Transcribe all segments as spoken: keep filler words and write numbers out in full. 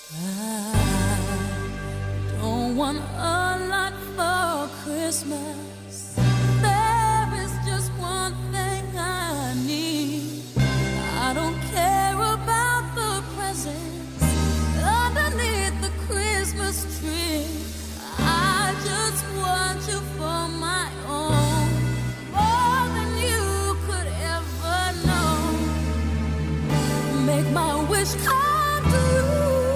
I don't want a lot for Christmas. There is just one thing I need. I don't care about the presents underneath the Christmas tree. I just want you for my own, more than you could ever know. Make my wish come true.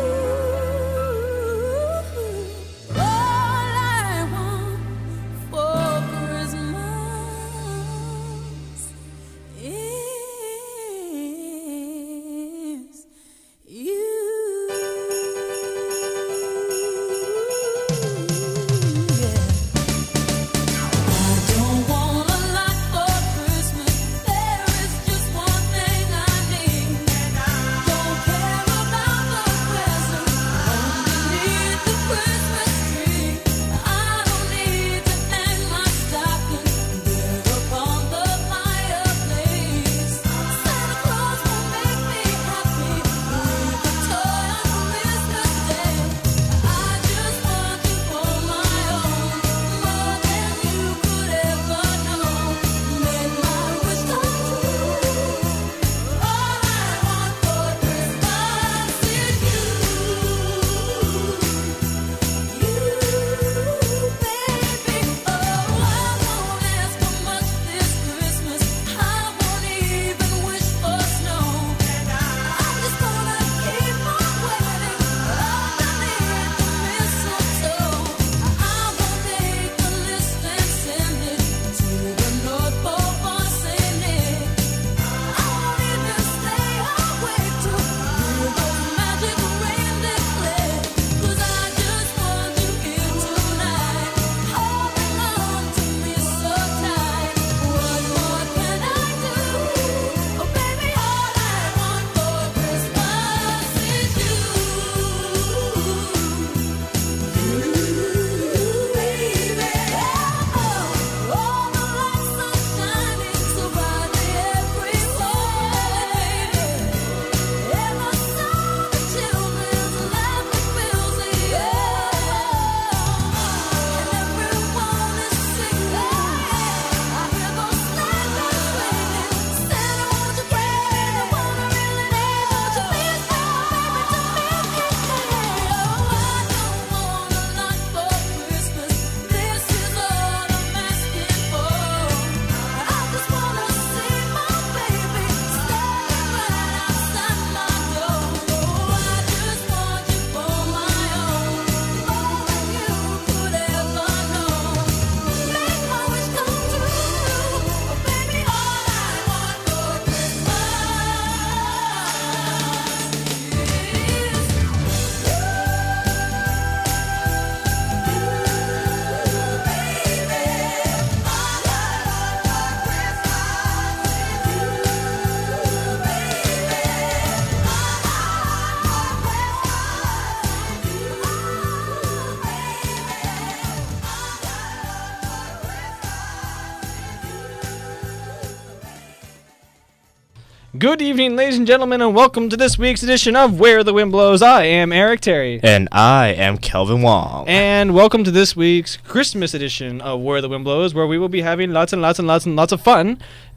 Good evening, ladies and gentlemen, and welcome to this week's edition of Where the Wind Blows. I am Eric Terry. And I am Kelvin Wong. And welcome to this week's Christmas edition of Where the Wind Blows, where we will be having lots and lots and lots and lots of fun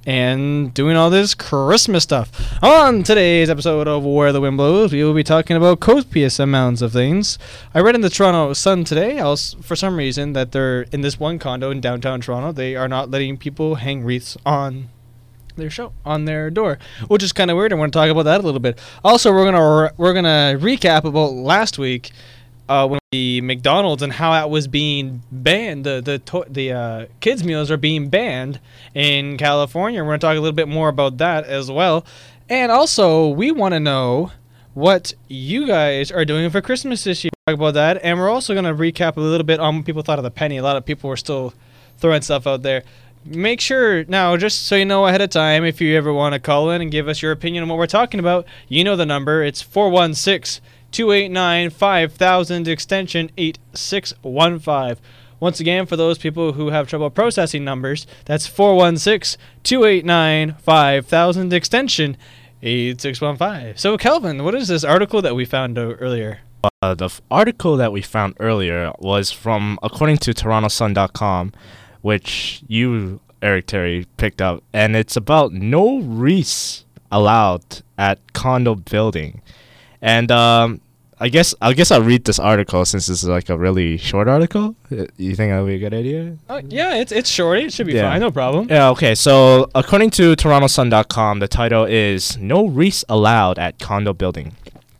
and doing all this Christmas stuff. On today's episode of Where the Wind Blows, we will be talking about copious amounts of things. I read in the Toronto Sun today, else for some reason, that they're in this one condo in downtown Toronto, they are not letting people hang wreaths on their show on their door, which is kind of weird. I want to talk about that a little bit. Also, we're gonna we're gonna recap about last week uh, when the McDonald's and how that was being banned. The the to- the uh, kids meals are being banned in California. We're gonna talk a little bit more about that as well. And also, we want to know what you guys are doing for Christmas this year. Talk about that, and we're also gonna recap a little bit on what people thought of the penny. A lot of people were still throwing stuff out there. Make sure, now, just so you know ahead of time, if you ever want to call in and give us your opinion on what we're talking about, you know the number. It's four one six, two eight nine, five thousand, extension eight six one five. Once again, for those people who have trouble processing numbers, that's four one six, two eight nine, five thousand, extension eight six one five. So, Kelvin, what is this article that we found out earlier? Uh, the f- article that we found earlier was from, according to Toronto Sun dot com, which you, Eric Terry, picked up, and it's about no wreaths allowed at condo building. And um, I guess I guess I'll read this article since this is like a really short article. Uh, You think that would be a good idea? Uh, yeah, it's it's short. It should be Yeah. fine. No problem. Yeah, okay. So, according to Toronto Sun dot com, the title is No Wreaths Allowed at Condo Building.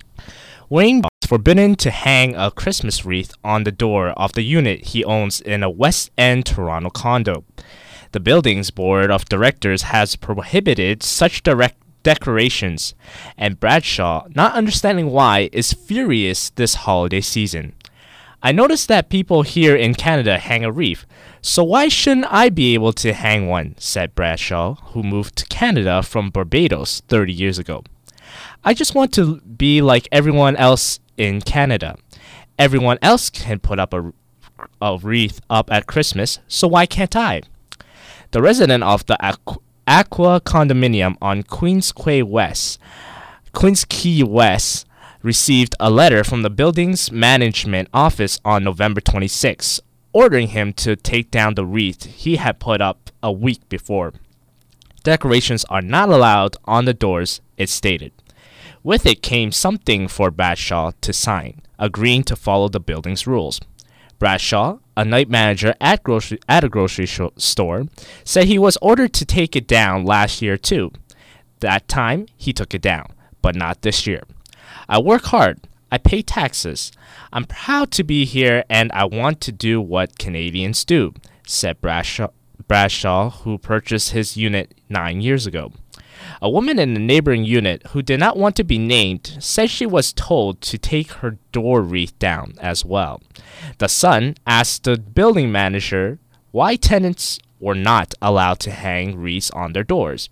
Wayne is forbidden to hang a Christmas wreath on the door of the unit he owns in a West End Toronto condo. The building's board of directors has prohibited such direct decorations, and Bradshaw, not understanding why, is furious this holiday season. I noticed that people here in Canada hang a wreath, so why shouldn't I be able to hang one, said Bradshaw, who moved to Canada from Barbados thirty years ago. I just want to be like everyone else in Canada. Everyone else can put up a, a wreath up at Christmas, so why can't I? The resident of the Aqu- Aqua condominium on Queens Quay West, Queens Quay West, received a letter from the building's management office on November twenty-sixth, ordering him to take down the wreath he had put up a week before. Decorations are not allowed on the doors, it stated. With it came something for Bradshaw to sign, agreeing to follow the building's rules. Bradshaw, a night manager at grocery at a grocery sh- store, said he was ordered to take it down last year too. That time, he took it down, but not this year. I work hard. I pay taxes. I'm proud to be here, and I want to do what Canadians do, said Bradshaw, Bradshaw, who purchased his unit nine years ago. A woman in the neighboring unit who did not want to be named said she was told to take her door wreath down as well. The Sun asked the building manager why tenants were not allowed to hang wreaths on their doors.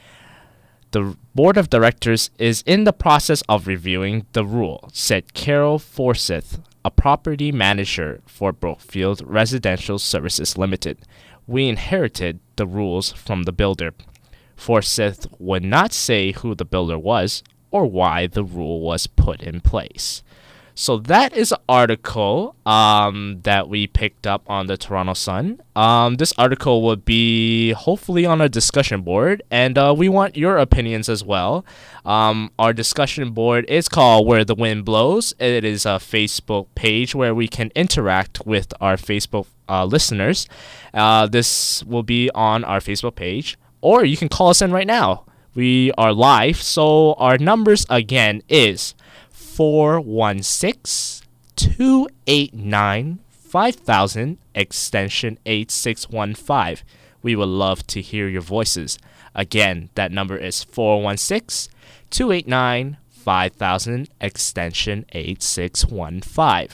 The board of directors is in the process of reviewing the rule, said Carol Forsyth, a property manager for Brookfield Residential Services Limited. We inherited the rules from the builder. Forsyth would not say who the builder was or why the rule was put in place. So that is an article um, that we picked up on the Toronto Sun. Um, this article will be hopefully on our discussion board, and uh, we want your opinions as well. Um, our discussion board is called Where the Wind Blows. It is a Facebook page where we can interact with our Facebook uh, listeners. Uh, this will be on our Facebook page, or you can call us in right now. We are live, so our numbers again is four one six, two eight nine, five thousand, extension eight six one five. We would love to hear your voices. Again, that number is four one six, two eight nine, five thousand, extension eight six one five.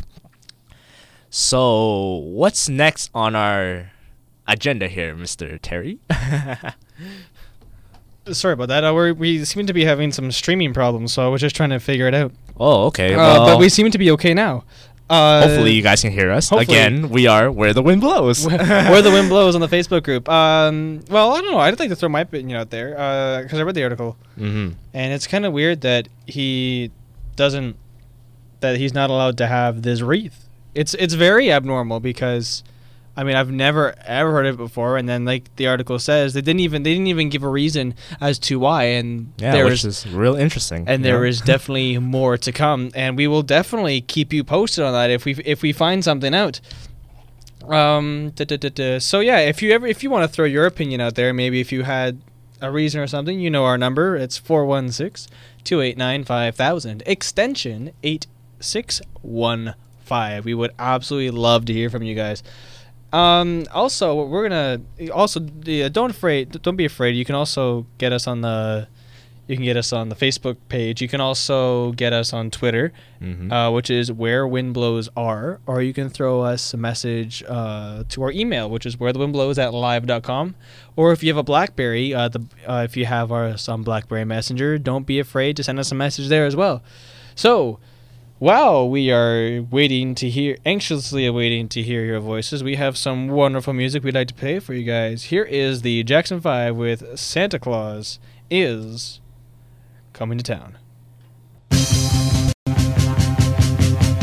So, what's next on our agenda here, Mister Terry? Sorry about that. Uh, we're, we seem to be having some streaming problems, so I was just trying to figure it out. Oh, okay. Uh, Well, but we seem to be okay now. Uh, hopefully you guys can hear us. hopefully. Again, we are Where the Wind Blows. Where the Wind Blows on the Facebook group. Um, well, I don't know. I'd like to throw my opinion out there because I read the article, Mm-hmm. and it's kind of weird that he doesn't, that he's not allowed to have this wreath. It's it's very abnormal because, I mean, I've never ever heard of it before, and then like the article says, they didn't even they didn't even give a reason as to why, and Yeah, there which is is real interesting. and you there know? is definitely more to come, and we will definitely keep you posted on that if we if we find something out. Um, duh, duh, duh, duh. So yeah, if you ever if you want to throw your opinion out there, maybe if you had a reason or something, you know our number. It's four one six, two eight nine, five thousand, extension eight six one five. We would absolutely love to hear from you guys. Um, also, we're gonna also yeah, don't afraid don't be afraid. You can also get us on the you can get us on the Facebook page. You can also get us on Twitter, Mhm. uh, which is Where Wind Blows Are, or you can throw us a message uh, to our email, which is Where the Wind Blows at live dot com. Or if you have a BlackBerry, uh, the uh, if you have our some BlackBerry Messenger, don't be afraid to send us a message there as well. So, while we are waiting to hear, anxiously awaiting to hear your voices, we have some wonderful music we'd like to play for you guys. Here is the Jackson five with Santa Claus Is Coming to Town.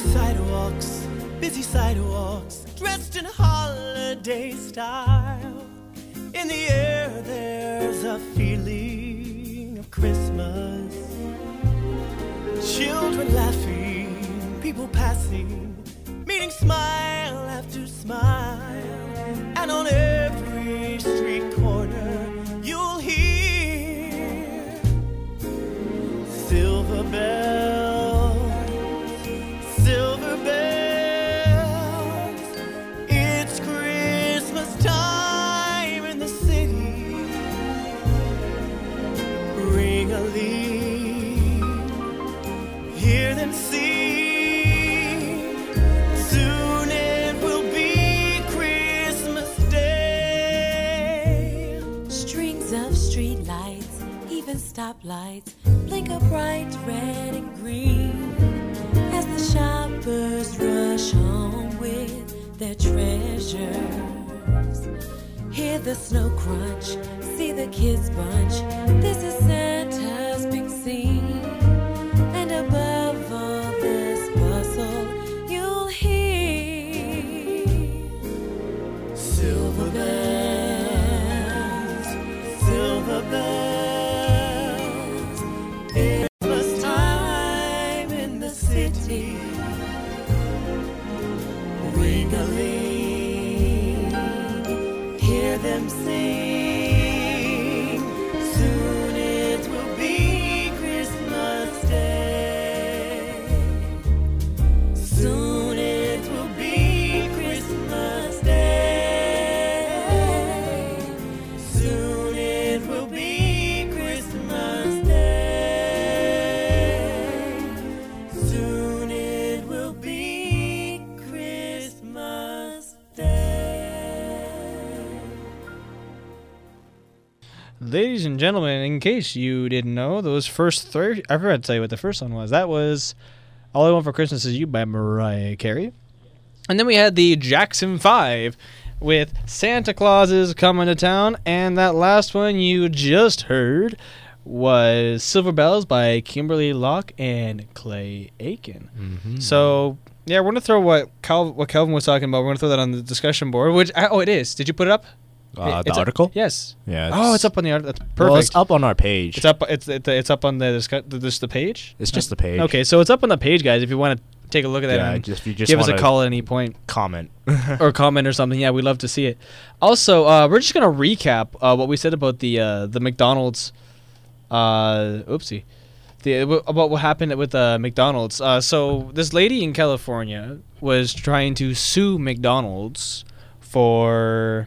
sidewalks, busy sidewalks, dressed in holiday style. In the air there's a feeling of Christmas. Children laughing, people passing, meeting smile after smile. And on every street corner you'll hear silver bells, silver bells. It's Christmas time in the city. Ring-a-ling, hear them sing. Soon it will be Christmas Day. Strings of street lights, even stoplights, blink a bright red and green as the shoppers rush home with their treasures. Hear the snow crunch, see the kids bunch. This is Santa's big scene. And above all this bustle, you'll hear silver bells, silver bells. Christmas time in the city. Ring-a-ling, hear them sing. Soon it will be Christmas Day. Soon it will be Christmas Day. Soon it will be Christmas Day. Soon it will be Christmas Day. Ladies and gentlemen, in case you didn't know, those first three, I forgot to tell you what the first one was. That was All I Want for Christmas Is You by Mariah Carey. And then we had the Jackson five with Santa Claus is Coming to Town. And that last one you just heard was Silver Bells by Kimberly Locke and Clay Aiken. Mm-hmm. So, yeah, we're going to throw what, Cal- what Calvin was talking about. We're going to throw that on the discussion board. Which oh, it is. Did you put it up? Uh, It's the up- article? Yes. Yeah. Oh, it's up on the article. That's perfect. Well, it's up on our page. It's up. It's it's it's up on the discuss, the, this the page. It's just the page. Okay, so it's up on the page, guys. If you want to take a look at that, Yeah, and just, you just give us a wanna call at any point comment. or comment or something. Yeah, we'd love to see it. Also, uh, we're just gonna recap uh, what we said about the uh, the McDonald's. Uh, oopsie, the about what happened with uh, McDonald's. Uh, so this lady in California was trying to sue McDonald's for.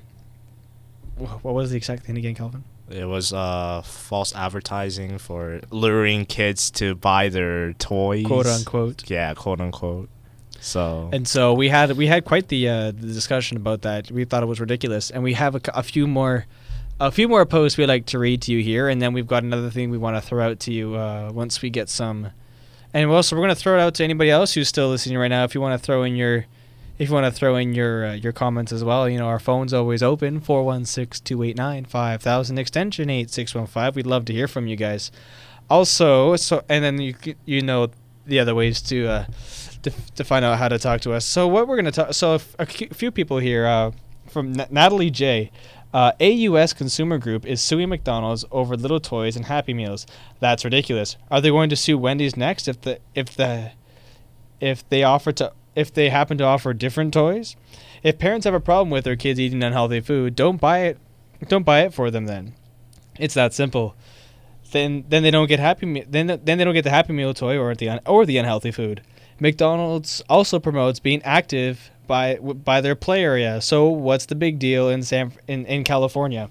What was the exact thing again, Calvin? It was uh, false advertising for luring kids to buy their toys, Quote unquote. Yeah, quote unquote. So And so we had we had quite the, uh, the discussion about that. We thought it was ridiculous, and we have a, c- a few more a few more posts we'd like to read to you here, and then we've got another thing we want to throw out to you uh, once we get some. And also, we're going to throw it out to anybody else who's still listening right now. If you want to throw in your if you want to throw in your uh, your comments as well, you know our phone's always open four one six, two eight nine, five thousand extension eight six one five. We'd love to hear from you guys. Also, so and then you c- you know the other ways to. Uh, To, to find out how to talk to us. So what we're going to talk. So if a cu- few people here uh, from N- Natalie J. Uh, A U S Consumer Group is suing McDonald's over little toys and Happy Meals. That's ridiculous. Are they going to sue Wendy's next if the if the if they offer to if they happen to offer different toys? If parents have a problem with their kids eating unhealthy food, don't buy it. Don't buy it for them. Then it's that simple. Then then they don't get happy. Me- then then they don't get the Happy Meal toy or the un- or the unhealthy food. McDonald's also promotes being active by by their play area. So what's the big deal in San in, in California?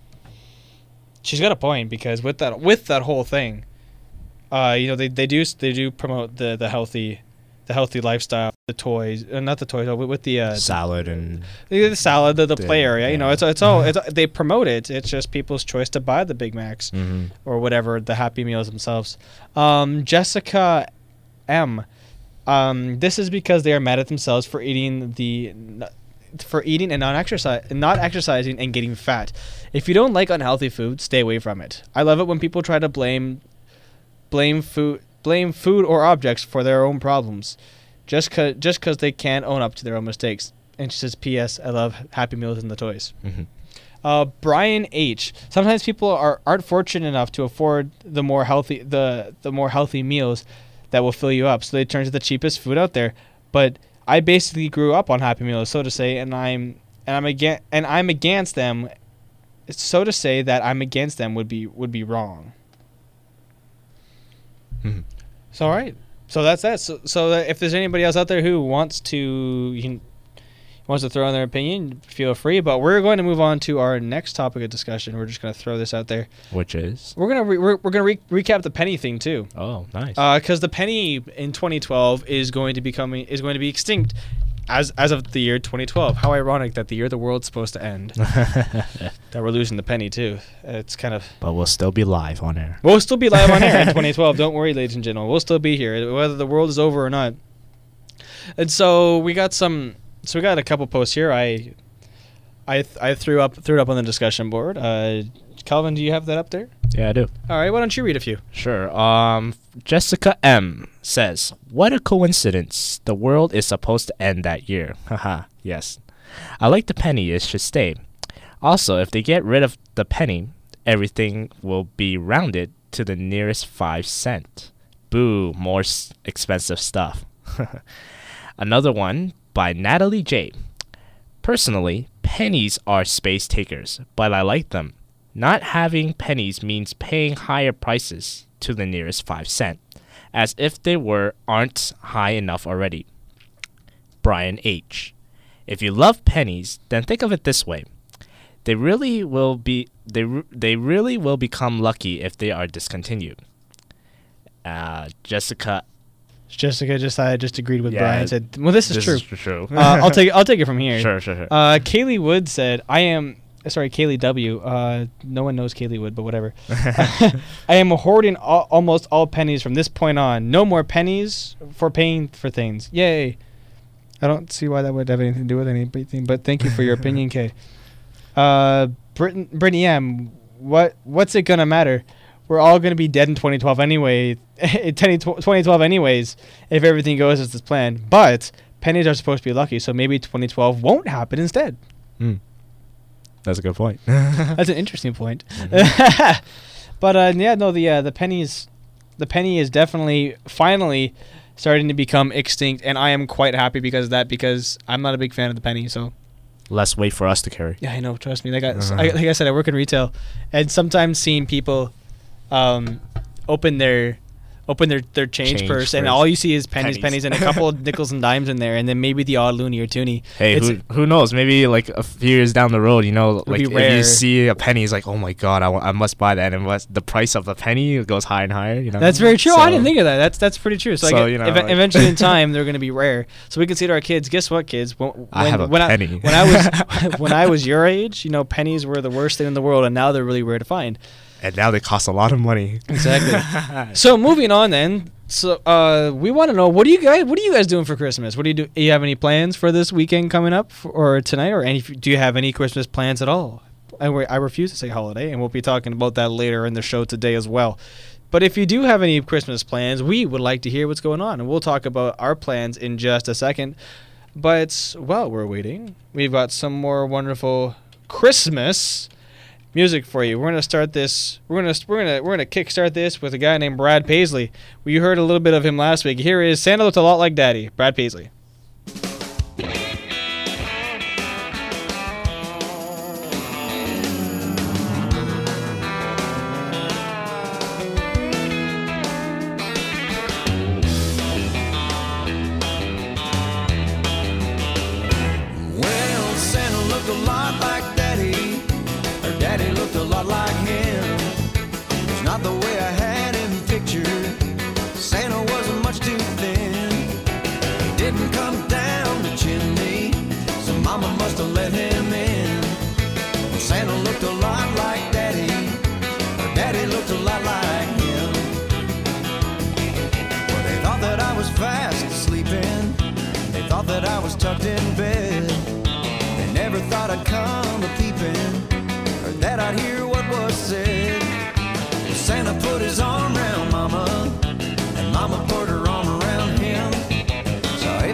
She's got a point, because with that with that whole thing, uh, you know they, they do they do promote the, the healthy the healthy lifestyle, the toys, uh, not the toys, uh, with the uh, salad and the, the salad, the, the the- play area. You know, yeah. it's it's all it's, they promote it. It's just people's choice to buy the Big Macs Mhm. or whatever, the Happy Meals themselves. Um, Jessica M. Um, this is because they are mad at themselves for eating the for eating and not exercise, not exercising and getting fat. If you don't like unhealthy food, stay away from it. I love it when people try to blame blame food blame food or objects for their own problems. just cause just cause they can't own up to their own mistakes. And she says, P S. I love Happy Meals and the toys. Mm-hmm. Uh, Brian H. Sometimes people are aren't fortunate enough to afford the more healthy the the more healthy meals that will fill you up, so they turn to the cheapest food out there. But I basically grew up on Happy Meals, so to say, and I'm and I'm against and I'm against them. So to say that I'm against them would be would be wrong. Mm-hmm. So all right, so that's that. So, so that if there's anybody else out there who wants to you can, wants to throw in their opinion, feel free. But we're going to move on to our next topic of discussion. We're just going to throw this out there. Which is? We're gonna re- we're, we're gonna re- recap the penny thing too. Oh, nice. Because uh, the penny in twenty twelve is going to becoming is going to be extinct, as as of the year twenty twelve. How ironic that the year the world's supposed to end, that we're losing the penny too. It's kind of. But we'll still be live on air. We'll still be live on air in twenty twelve. Don't worry, ladies and gentlemen. We'll still be here, whether the world is over or not. And so we got some. So we got a couple posts here. I, I, th- I threw up threw it up on the discussion board. Uh, Calvin, do you have that up there? Yeah, I do. All right. Why don't you read a few? Sure. Um, Jessica M says, "What a coincidence! The world is supposed to end that year." Haha. Yes. I like the penny. It should stay. Also, if they get rid of the penny, everything will be rounded to the nearest five cent. Boo! More s- expensive stuff. Another one by Natalie J. Personally, pennies are space takers, but I like them. Not having pennies means paying higher prices to the nearest five cent, as if they were aren't high enough already. Brian H. If you love pennies, then think of it this way: they really will be they re- they really will become lucky if they are discontinued. Uh, Jessica. Jessica just I just agreed with Yeah, Brian and said, "Well, this is This true." is true. uh, I'll take I'll take it from here. Sure, sure, sure. Uh, Kaylee Wood said, "I am sorry, Kaylee W. Uh, no one knows Kaylee Wood, but whatever. I am hoarding all, almost all pennies from this point on. No more pennies for paying for things. Yay!" I don't see why that would have anything to do with anything, but thank you for your opinion, Kay. Uh, Britain, Brittany M. What what's it gonna matter? We're all going to be dead in twenty twelve anyway, twenty twelve anyways, if everything goes as it's planned. But pennies are supposed to be lucky, so maybe twenty twelve won't happen instead. Mm. That's a good point. That's an interesting point. Mm-hmm. But uh, yeah, no, the uh, the pennies, the penny is definitely finally starting to become extinct, and I am quite happy because of that. Because I'm not a big fan of the penny, so. Less weight for us to carry. Yeah, I know. Trust me. Like I, Uh-huh. I, like I said, I work in retail, and sometimes seeing people um, open their open their, their change, Change purse, and purse. all you see is pennies, Pennies. pennies, and a couple of nickels and dimes in there, and then maybe the odd loony or toonie. Hey, It's- who who knows? Maybe like a few years down the road, you know, like be if rare. you see a penny, it's like, oh my god, I, w- I must buy that, and what's the price of the penny goes higher and higher. You know, That's very true. So- I didn't think of that. That's that's pretty true. So, So, like, you know, ev- like- eventually in time they're going to be rare. So we can say to our kids, guess what, kids? When, when, I have a when penny. I, when I was when I was your age, you know, pennies were the worst thing in the world, and now they're really rare to find. And now they cost a lot of money. Exactly. So moving on then. So uh, we want to know, what do you guys what are you guys doing for Christmas? What do you do? Do you have any plans for this weekend coming up for, or tonight, or any? Do you have any Christmas plans at all? I, re- I refuse to say holiday, and we'll be talking about that later in the show today as well. But if you do have any Christmas plans, we would like to hear what's going on, and we'll talk about our plans in just a second. But while we're waiting, we've got some more wonderful Christmas music for you. We're gonna start this. We're gonna we're gonna we're gonna kickstart this with a guy named Brad Paisley. Well, you heard a little bit of him last week. Here is Santa Looked a Lot Like Daddy, Brad Paisley. Well, Santa looked a lot like Daddy. Her daddy looked a lot like him. It's not the way I had him pictured. Santa wasn't much too thin. He didn't come down the chimney, so Mama must have let him in. Well, Santa looked a lot like Daddy. Her daddy looked a lot like him. Well, they thought that I was fast sleeping. They thought that I was tucked in bed. They never thought I'd come a peeping, or that I'd hear what was said. Well, Santa put his arm around Mama, and Mama put her arm around him. So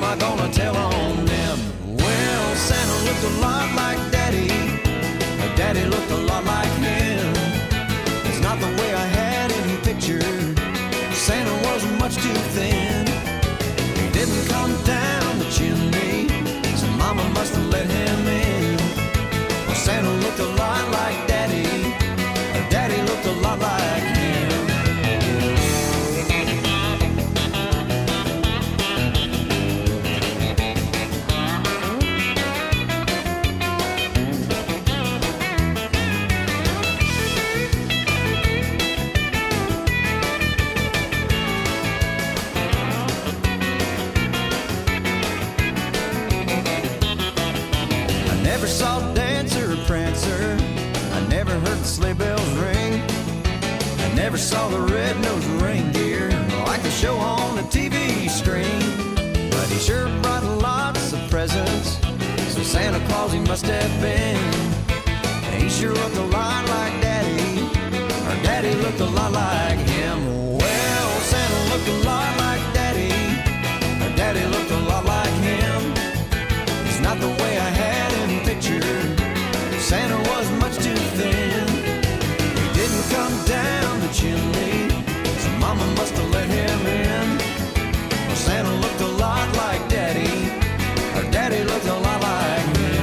I gonna tell on them? Well, Santa looked a lot like Daddy. Daddy looked a lot like him. It's not the way I had him pictured. Santa was much too thin. He didn't come down the chimney, so Mama must have let him in. Well, Santa looked a lot like Daddy. Daddy looked a lot like him. Never saw Dancer or Prancer. I never heard the sleigh bells ring. I never saw the red-nosed reindeer like the show on the T V screen. But he sure brought lots of presents, so Santa Claus he must have been. He sure looked a lot like Daddy, or Daddy looked a lot like him. Well, Santa looked a lot like Daddy, or Daddy looked a lot like him. It's not the way I had him pictured. Santa was much too thin. He didn't come down the chimney, so Mama must have let him in. Well, Santa looked a lot like Daddy, or Daddy looked a lot like him.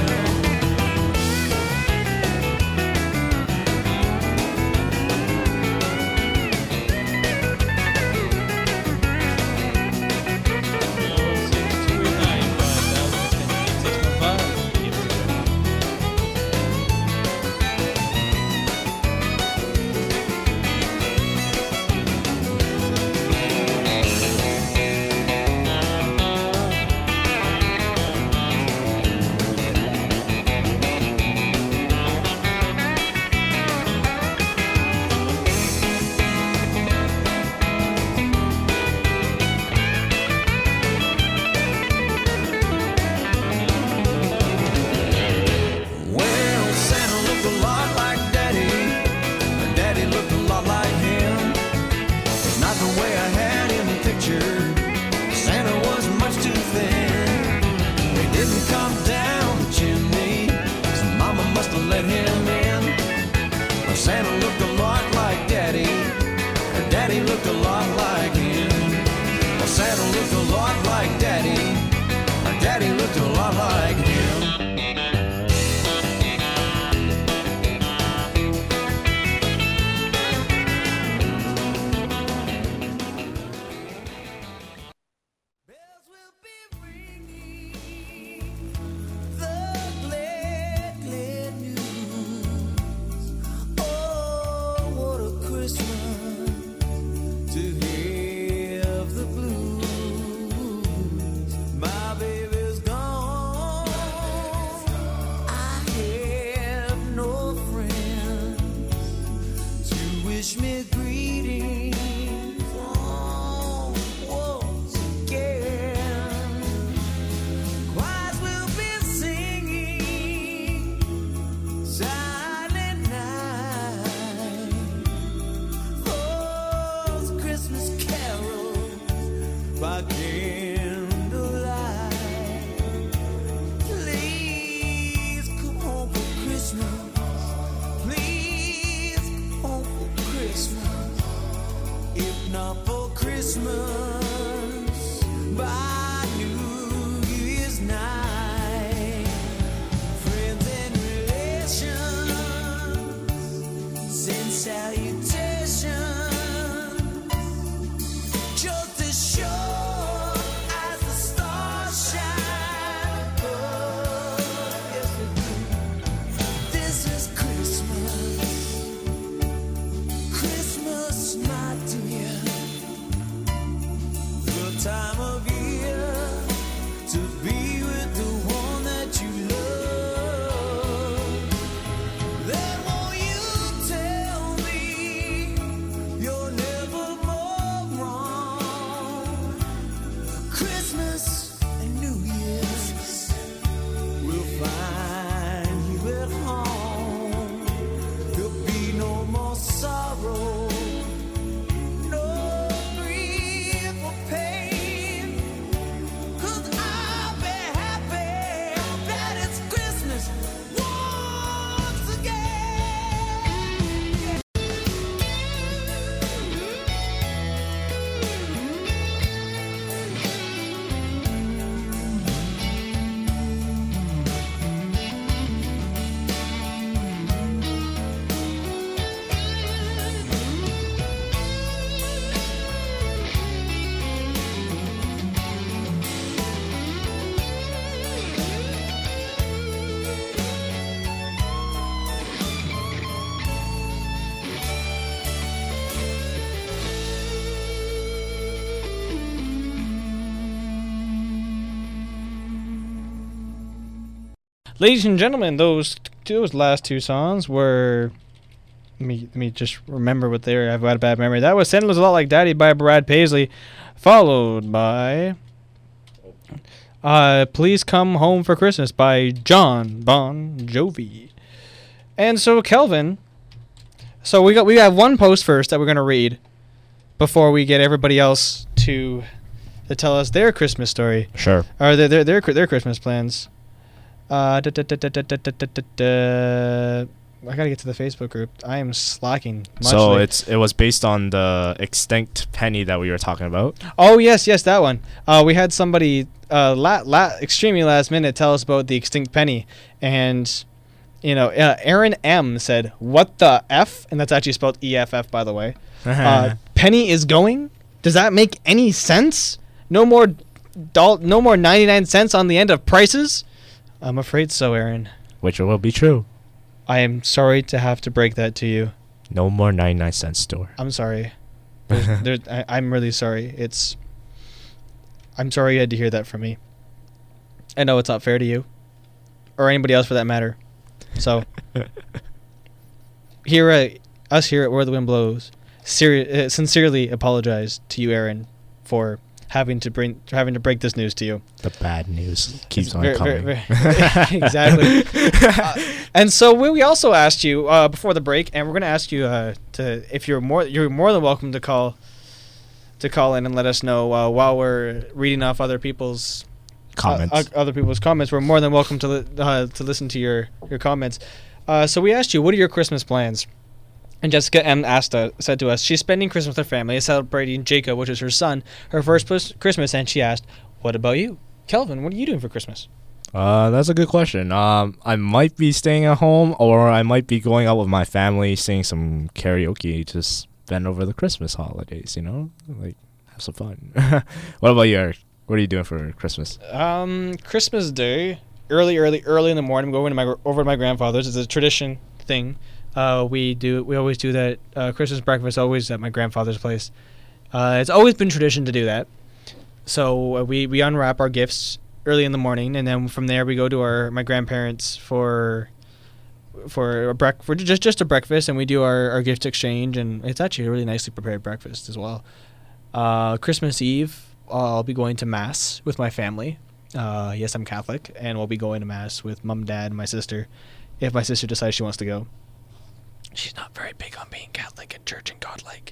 Cause I Ladies and gentlemen, those those last two songs were. Let me let me just remember what they were. I've got a bad memory. That was "Santa Looks a Lot Like Daddy" by Brad Paisley, followed by uh, "Please Come Home for Christmas" by John Bon Jovi. And so, Kelvin, so we got we have one post first that we're gonna read before we get everybody else to to tell us their Christmas story Sure. or their their their, their Christmas plans. Uh, da, da, da, da, da, da, da, da, da. I gotta get to the Facebook group. I am slacking. So muchly. it's it was based on the extinct penny that we were talking about. Oh yes, yes, that one. Uh, we had somebody uh, la- la- extremely last minute tell us about the extinct penny, and you know, uh, Aaron M said, "What the f?" And that's actually spelled E F F, by the way. Uh, penny is going. Does that make any sense? No more, doll- no more ninety-nine cents on the end of prices. I'm afraid so, Aaron. Which will be true. I am sorry to have to break that to you. No more ninety-nine cent store. I'm sorry. There's, there's, I, I'm really sorry. It's. I'm sorry you had to hear that from me. I know it's not fair to you, or anybody else for that matter. So, here at us here at Where the Wind Blows, seri- uh, sincerely apologize to you, Aaron, for having to bring having to break this news to you. The bad news keeps It's on very- coming. very- very- exactly. Uh, and so we, we also asked you uh, before the break, and we're going to ask you uh, to if you're more you're more than welcome to call to call in and let us know uh, while we're reading off other people's Comments. uh, uh, other people's comments. We're more than welcome to li- uh, to listen to your your comments. Uh, so we asked you, what are your Christmas plans? And Jessica M asked uh, said to us, she's spending Christmas with her family, celebrating Jacob, which is her son, her first pus- Christmas, and she asked, "What about you, Kelvin? What are you doing for Christmas?" Uh, that's a good question. Um, I might be staying at home, or I might be going out with my family, singing some karaoke, to spend over the Christmas holidays. You know, like have some fun. What about you, Eric? What are you doing for Christmas? Um, Christmas Day, early, early, early in the morning, I'm going to my gr- over to my grandfather's. It's a tradition thing. Uh, we do we always do that. Uh, Christmas breakfast always at my grandfather's place. Uh, it's always been tradition to do that. So uh, we we unwrap our gifts early in the morning, and then from there we go to our my grandparents for for a brec- for just just a breakfast, and we do our, our gift exchange, and it's actually a really nicely prepared breakfast as well. Uh, Christmas Eve, I'll be going to mass with my family. Uh, yes, I'm Catholic, and we'll be going to mass with mom, dad, and my sister, if my sister decides she wants to go. She's not very big on being Catholic and church and godlike.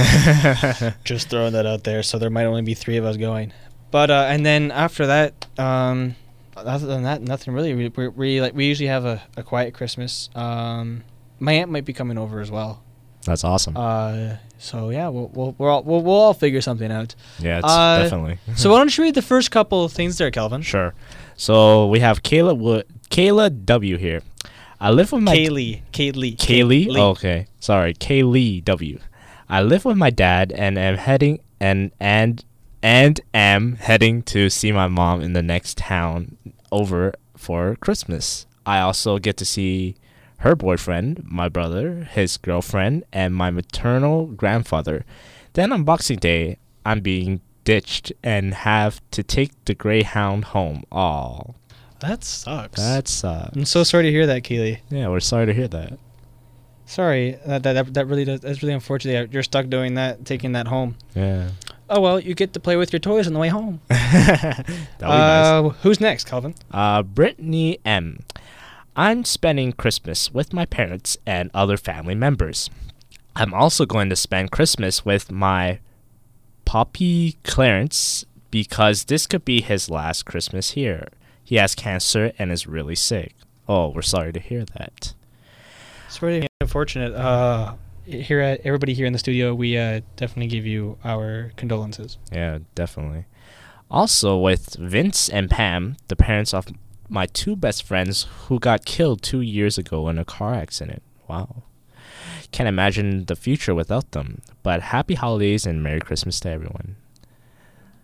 Just throwing that out there. So there might only be three of us going. But uh, and then after that, um, other than that, nothing really. We we, we like we usually have a, a quiet Christmas. Um, my aunt might be coming over as well. That's awesome. Uh, so yeah, we'll we'll we'll all, we'll, we'll all figure something out. yeah, it's uh, definitely. So why don't you read the first couple of things there, Kelvin? Sure. So we have Kayla Wood, Kayla W here. I live with my Kaylee, Kaylee, Kaylee. Kaylee. Oh, okay, sorry, Kaylee W. I live with my dad and am heading and and and am heading to see my mom in the next town over for Christmas. I also get to see her boyfriend, my brother, his girlfriend, and my maternal grandfather. Then on Boxing Day, I'm being ditched and have to take the Greyhound home. Aw, That sucks. that sucks. I'm so sorry to hear that, Keely. Yeah, we're sorry to hear that. Sorry, that that that really does, that's really unfortunate. You're stuck doing that, taking that home. Yeah. Oh well, you get to play with your toys on the way home. That'll be nice. Uh, who's next, Calvin? Uh, Brittany M. I'm spending Christmas with my parents and other family members. I'm also going to spend Christmas with my Poppy Clarence because this could be his last Christmas here. He has cancer and is really sick. Oh, we're sorry to hear that. It's really unfortunate. Uh, here at everybody here in the studio, we uh, definitely give you our condolences. Yeah, definitely. Also with Vince and Pam, the parents of my two best friends who got killed two years ago in a car accident. Wow. Can't imagine the future without them. But happy holidays and Merry Christmas to everyone.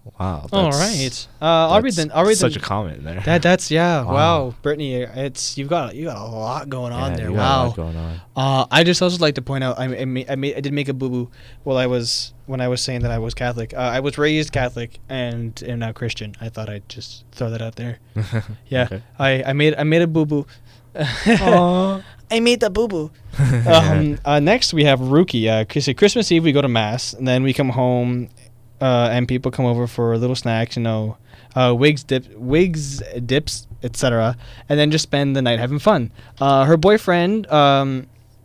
Wow. All that's- right. Uh, I'll read that's the. I'll read such the, a comment there. That that's yeah. Wow. Wow. Brittany, it's you've got you got a lot going on Yeah, there. you got a Wow. lot going on. Uh, I just also like to point out I I made, I, made, I did make a boo boo while I was when I was saying that I was Catholic. Uh, I was raised Catholic and am now Christian. I thought I'd just throw that out there. Yeah. Okay. I, I made I made a boo boo. I made the boo boo. um, uh, next we have Rookie. Uh, 'cause, uh, Christmas Eve we go to mass and then we come home, uh, and people come over for little snacks. You know, uh, wigs, dip, wigs, dips, et cetera. And then just spend the night having fun. Uh, her boyfriend. Um,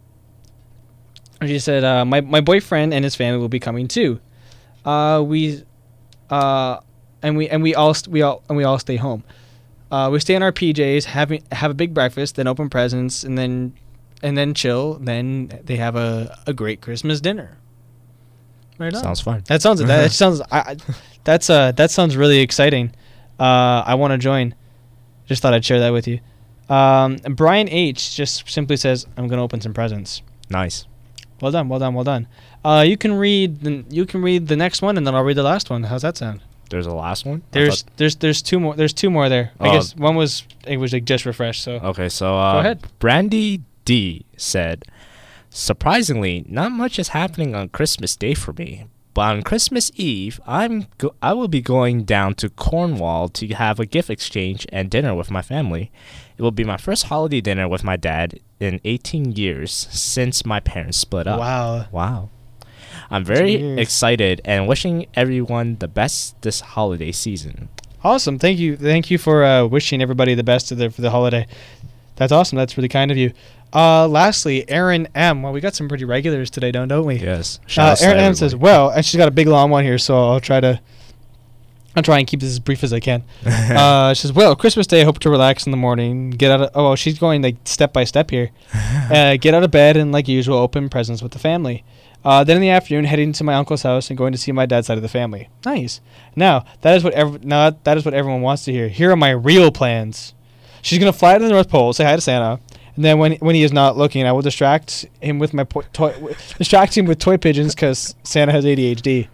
she said, uh, "My my boyfriend and his family will be coming too. Uh, we, uh, and we and we all st- we all and we all stay home." Uh, we stay in our P Js, having have a big breakfast, then open presents, and then and then chill. Then they have a, a great Christmas dinner. Right on. Sounds fun. That sounds that sounds I, I, that's uh that sounds really exciting. Uh, I want to join. Just thought I'd share that with you. Um, and Brian H just simply says, "I'm gonna open some presents." Nice. Well done, well done, well done. Uh, you can read the you can read the next one, and then I'll read the last one. How's that sound? There's a last one. I There's thought- there's there's two more there's two more there. I Oh. guess one was it was like just refreshed. So Okay, so uh, Go ahead. Brandy D said, surprisingly, not much is happening on Christmas Day for me. But on Christmas Eve, I'm go- I will be going down to Cornwall to have a gift exchange and dinner with my family. It will be my first holiday dinner with my dad in eighteen years since my parents split up. wow. Wow. I'm very Cheers. excited and wishing everyone the best this holiday season. Awesome. Thank you. Thank you for uh, wishing everybody the best of the, for the holiday. That's awesome. That's really kind of you. Uh, lastly, Aaron M. Well, we got some pretty regulars today, don't don't we? Yes. Uh, Shout Aaron M says, "Well," and she's got a big long one here, so I'll try to. I'll try and keep this as brief as I can. uh, she says, "Well, Christmas Day, I hope to relax in the morning. Get out of oh, well, she's going like step by step here. uh, get out of bed and, like usual, open presents with the family. Uh, then in the afternoon, heading to my uncle's house and going to see my dad's side of the family. Nice. Now that is what ev- now that is what everyone wants to hear. Here are my real plans. She's gonna fly to the North Pole, say hi to Santa, and then when when he is not looking, I will distract him with my po- toy, w- distract him with toy pigeons because Santa has A D H D.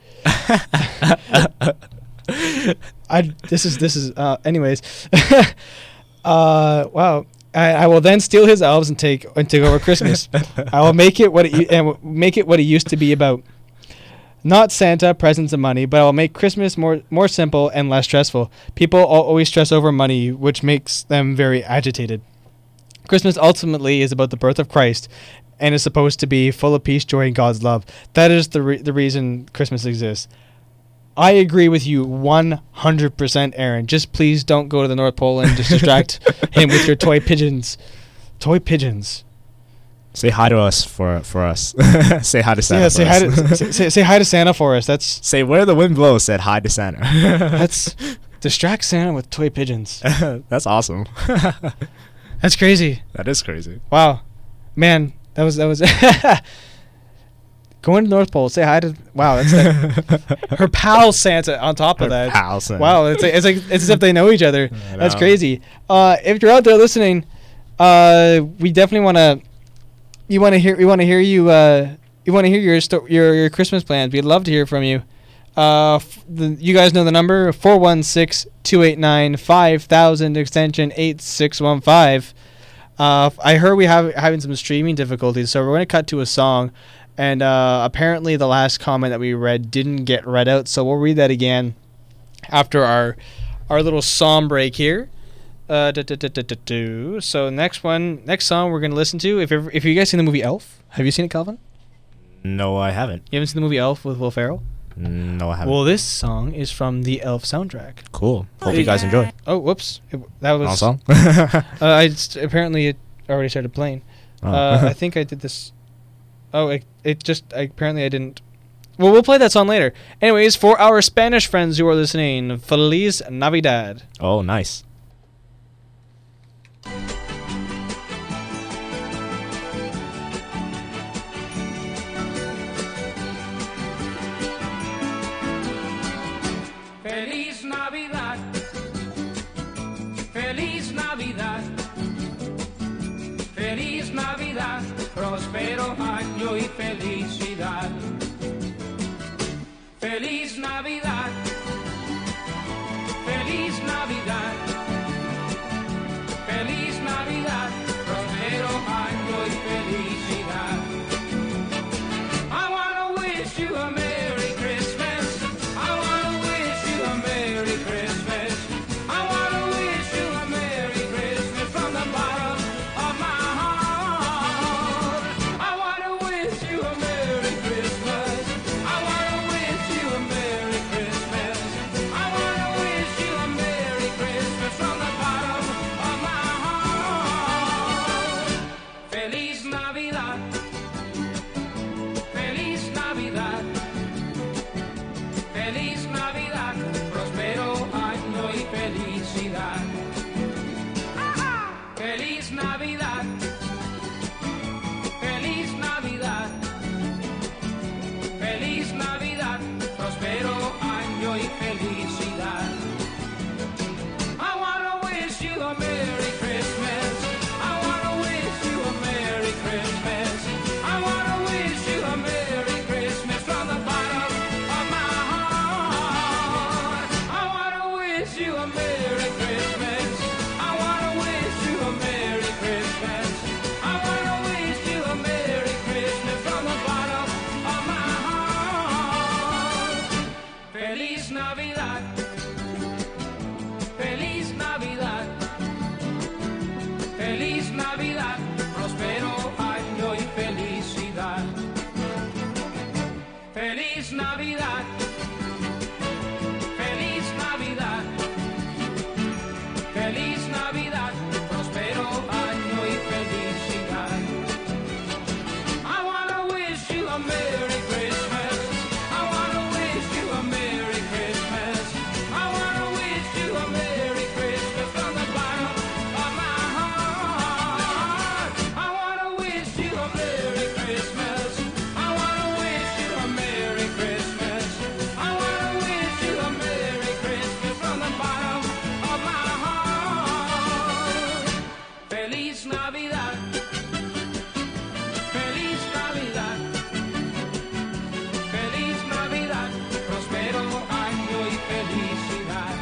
I this is this is uh, anyways. uh, wow. I, I will then steal his elves and take and take over Christmas. I will make it what it u- and w- make it what it used to be about. Not Santa, presents, and money, but I will make Christmas more more simple and less stressful. People al- always stress over money, which makes them very agitated. Christmas ultimately is about the birth of Christ, and is supposed to be full of peace, joy, and God's love. That is the re- the reason Christmas exists. I agree with you one hundred percent, Aaron. Just please don't go to the North Pole and just distract him with your toy pigeons. Toy pigeons. Say hi to us for for us. Say hi to Santa. Yeah, for say hi, us. to, say, say, say hi to Santa for us. That's Say where the wind blows. Said hi to Santa. that's distract Santa with toy pigeons. That's awesome. That's crazy. That is crazy. Wow, man, that was that was. Going to North Pole, say hi to. Wow, that's like her pal Santa on top of Her that. pal Santa. Wow, it's like, it's like it's as if they know each other. I That's know. crazy. Uh, if you're out there listening, uh, we definitely want to. You want to hear? We want to hear you. Uh, you want to hear your sto- your your Christmas plans. We'd love to hear from you. Uh, f- the, you guys know the number four one six, two eight nine, five thousand extension eight six one five. Uh, f- I heard we have having some streaming difficulties, so we're going to cut to a song. And uh, apparently the last comment that we read didn't get read out, so we'll read that again after our our little song break here. Uh, duh, duh, duh, duh, duh, duh. So next one, next song we're gonna listen to. If ever, if you guys seen the movie Elf, have you seen it, Calvin? No, I haven't. You haven't seen the movie Elf with Will Ferrell? No, I haven't. Well, this song is from the Elf soundtrack. Cool. Hope you guys enjoy. Oh, whoops, it, that was. Wrong song. Uh, I just, apparently it already started playing. Oh. Uh, I think I did this. Oh, it, it just I, apparently I didn't. Well, we'll play that song later. Anyways, for our Spanish friends who are listening, Feliz Navidad. Oh, nice. Feliz Navidad, Feliz Navidad, Feliz Navidad, próspero año y felicidad. Feliz Navidad, wish you a Merry Christmas. I wanna wish you a Merry Christmas. I wanna wish you a Merry Christmas from the bottom of my heart. I wanna wish you a Merry Christmas. I wanna wish you a Merry Christmas. I wanna wish you a Merry Christmas from the bottom of my heart. Feliz Navidad. Feliz Navidad. Feliz Navidad. Prospero año y felicidad. Feliz Navidad. Feliz Navidad. Feliz Navidad. Prospero año y felicidad. I wanna wish you a Merry Christmas. I wanna wish you a Merry Christmas. I wanna wish you a Merry Christmas from the bottom of my heart. I wanna wish you a Merry Christmas. I wanna wish you a Merry Christmas. I wanna wish you a Merry Christmas from the bottom of my heart. Feliz Navidad. Feliz Navidad. Feliz Navidad. Prospero año y felicidad.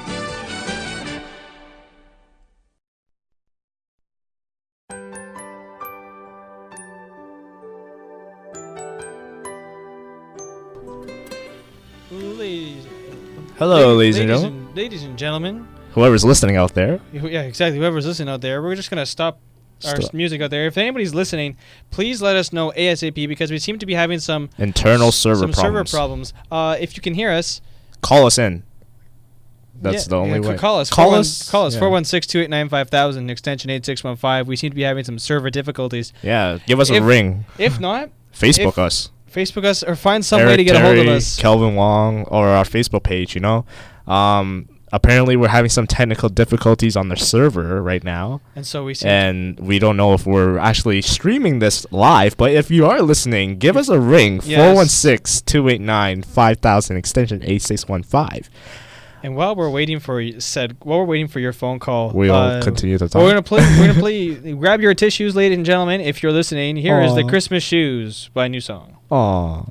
Ladies, Hello, ladies and ladies gentlemen. and, ladies and gentlemen. Whoever's listening out there. Yeah, exactly. Whoever's listening out there, we're just gonna stop our Stop. s- music out there. If anybody's listening, please let us know ASAP because we seem to be having some Internal server some problems. server problems. Uh, if you can hear us, Call us in. That's yeah, the only yeah, way. Call us. Call four one us. Call us. yeah. Four one six two eight nine five thousand extension eight six one five. We seem to be having some server difficulties. Yeah, give us a If- ring. If not, Facebook if- us. Facebook us or find some way Eric to get a hold of Terry, us. Kelvin Wong, or our Facebook page, you know. Um, apparently, we're having some technical difficulties on the server right now, And so we seem and we don't know if we're actually streaming this live. But if you are listening, give us a ring, Yes. four one six, two eight nine, five thousand, extension eight six one five. And while we're waiting for y- said, while we're waiting for your phone call, We'll uh, continue to talk. We're gonna play. We're gonna play. Grab your tissues, ladies and gentlemen. If you're listening, here is the Aw. Christmas Shoes by New Song. Aw.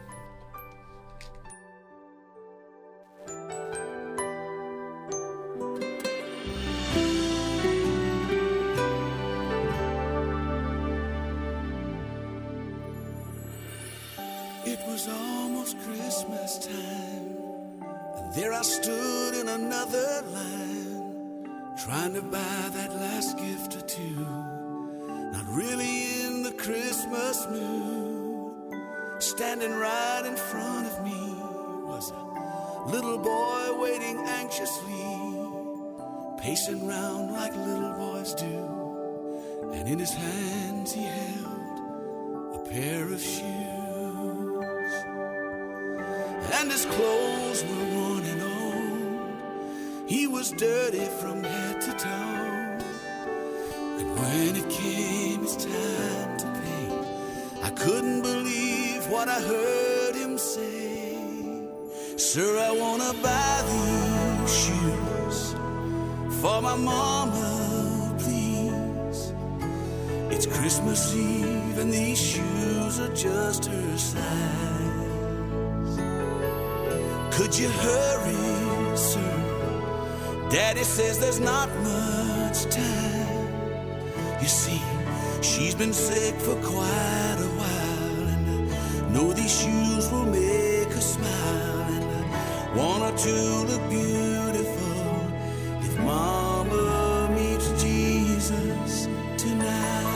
It was almost Christmas time, and there I stood in another line, trying to buy that last gift or two. Not really in the Christmas mood. Standing right in front of me was a little boy waiting anxiously, pacing round like little boys do, and in his hands he held a pair of shoes. And his clothes were worn and old. He was dirty from head to toe. And when it came his time to pay, I couldn't believe what I heard him say. Sir, I wanna buy these shoes for my mama, please. It's Christmas Eve and these shoes are just her size. Could you hurry, sir? Daddy says there's not much time. You see, she's been sick for quite a while, and I know these shoes will make her smile, and I want her to look beautiful if Mama meets Jesus tonight.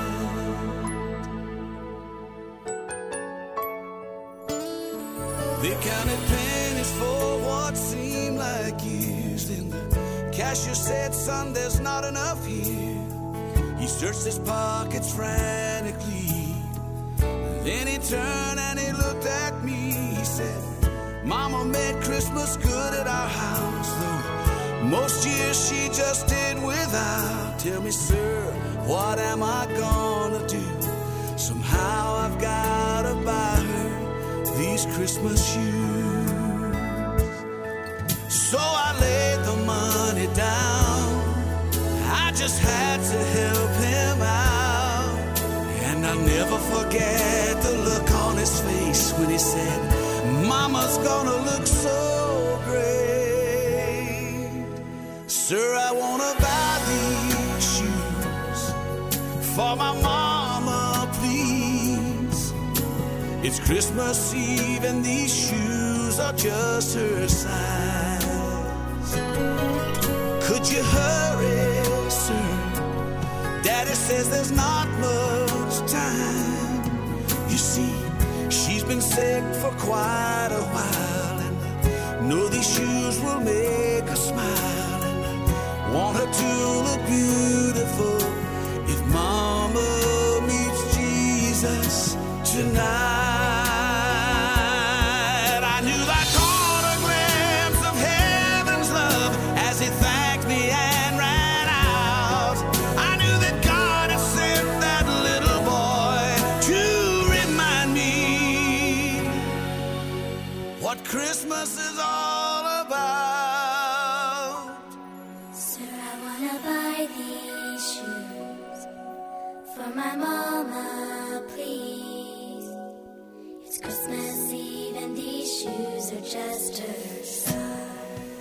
They counted pennies for what seemed like years. Then the cashier said, son, there's not enough here. He searched his pockets frantically. Then he turned and he looked at me. He said, Mama made Christmas good at our house, though most years she just did without. Tell me, sir, what am I gonna do? Somehow I've gotta buy her these Christmas shoes. So I laid the money down just had to help him out. And I'll never forget the look on his face when he said, Mama's gonna look so great. Sir, I wanna buy these shoes for my mama, please. It's Christmas Eve and these shoes are just her size. Could you hurry, sir? Daddy says there's not much time. You see, she's been sick for quite a while, and I know these shoes will make her smile, and I want her to look beautiful if Mama meets Jesus tonight. I knew I caught a glimpse of heaven's love as he thanked me and ran out. I knew that God had sent that little boy to remind me what Christmas is all about. Sir, I wanna buy these shoes for my mama, please. It's Christmas Eve and these shoes are just her size.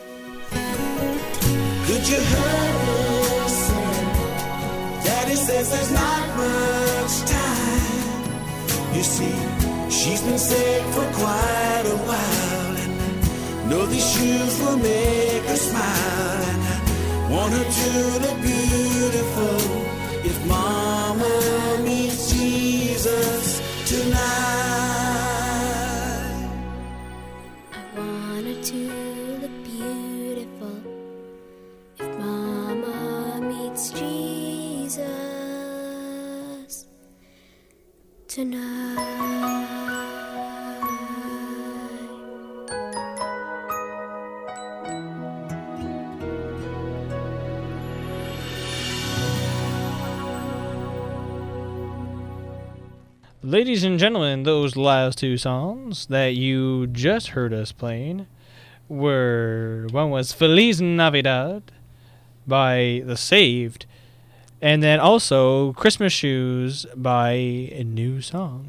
Could you hurry, sir? Daddy says there's not much time. You see, she's been sick for quite a while, and I know these shoes will make her smile, and I want her to look beautiful if Mama meets Jesus tonight. I want her to look beautiful if Mama meets Jesus tonight. Ladies and gentlemen, those last two songs that you just heard us playing were, one was Feliz Navidad by The Saved, and then also Christmas Shoes by A New Song.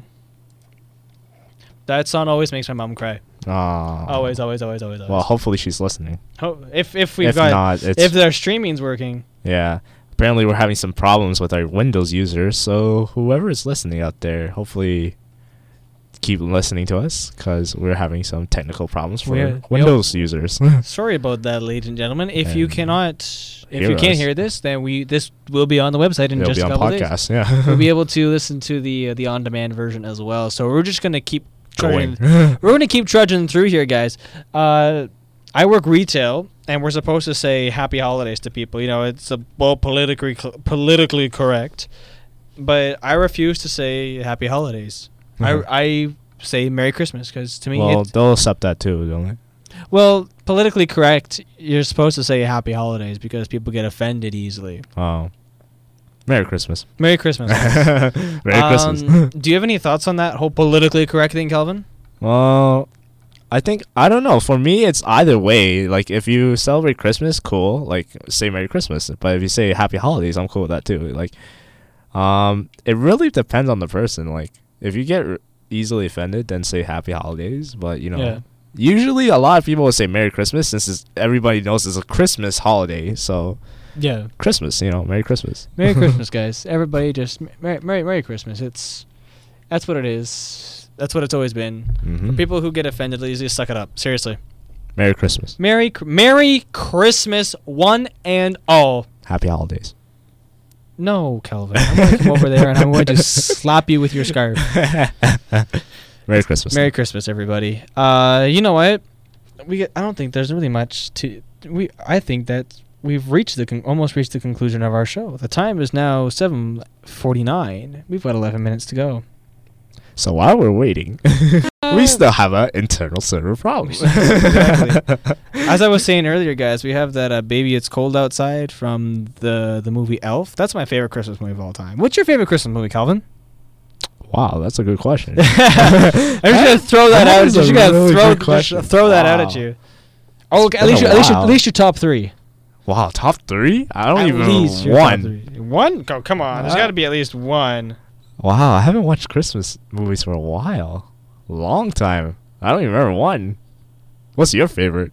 That song always makes my mom cry. Aw. Always, always, always, always, always. Well, hopefully she's listening. Ho- if if we've If got not, it's- if their streaming's working. Yeah. Apparently, we're having some problems with our Windows users, so whoever is listening out there, hopefully keep listening to us, because we're having some technical problems for We- Windows users. Sorry about that, ladies and gentlemen. If you And cannot, if hear you can't us. hear this, then we this will be on the website in It'll just be a on couple days. podcast, yeah. We'll be able to listen to the uh, the on demand version as well. So we're just gonna keep Going. trudging. We're gonna keep trudging through here, guys. Uh, I work retail, and we're supposed to say Happy Holidays to people. You know, it's a well politically co- politically correct, but I refuse to say Happy Holidays. Mhm. I I say Merry Christmas because to me, Well, it's, they'll accept that too, don't they? well, politically correct. You're supposed to say Happy Holidays because people get offended easily. Oh. Merry Christmas. Merry Christmas. Merry Christmas. Um, do you have any thoughts on that whole politically correct thing, Kelvin? Well, I think, I don't know. For me, it's either way. Like, if you celebrate Christmas, cool. Like, say Merry Christmas. But if you say Happy Holidays, I'm cool with that too. Like, um, it really depends on the person. Like, if you get r- easily offended, then say Happy Holidays. But, you know, Yeah. usually a lot of people will say Merry Christmas since it's, everybody knows it's a Christmas holiday. So, Yeah. Christmas, you know, Merry Christmas. Merry Christmas, guys. Everybody just Merry, Merry Merry Christmas. It's that's what it is. That's what it's always been. Mhm. People who get offended, easily suck it up. Seriously. Merry Christmas. Merry Cr- Merry Christmas, one and all. Happy Holidays. No, Kelvin. I'm going to come over there and I'm going to slap you with your scarf. Merry Christmas. Merry Christmas, everybody. Uh, you know what? We get, I don't think there's really much to we. I think that we've reached the con- almost reached the conclusion of our show. The time is now seven forty-nine. We've got eleven minutes to go. So while we're waiting, we still have an internal server problem. Exactly. As I was saying earlier, guys, we have that uh, "Baby It's Cold Outside" from the the movie Elf. That's my favorite Christmas movie of all time. What's your favorite Christmas movie, Calvin? Wow, that's a good question. I'm just gonna throw that That out. is Just a gonna really throw good question. just throw that out at Wow. you. Oh, look, at been least a your, at least your, while. at least your top three. Wow, top three? I don't At even least know your top one. three. One? Go, come on. There's Uh, got to be at least one. Wow, I haven't watched Christmas movies for a while. Long time. I don't even remember one. What's your favorite?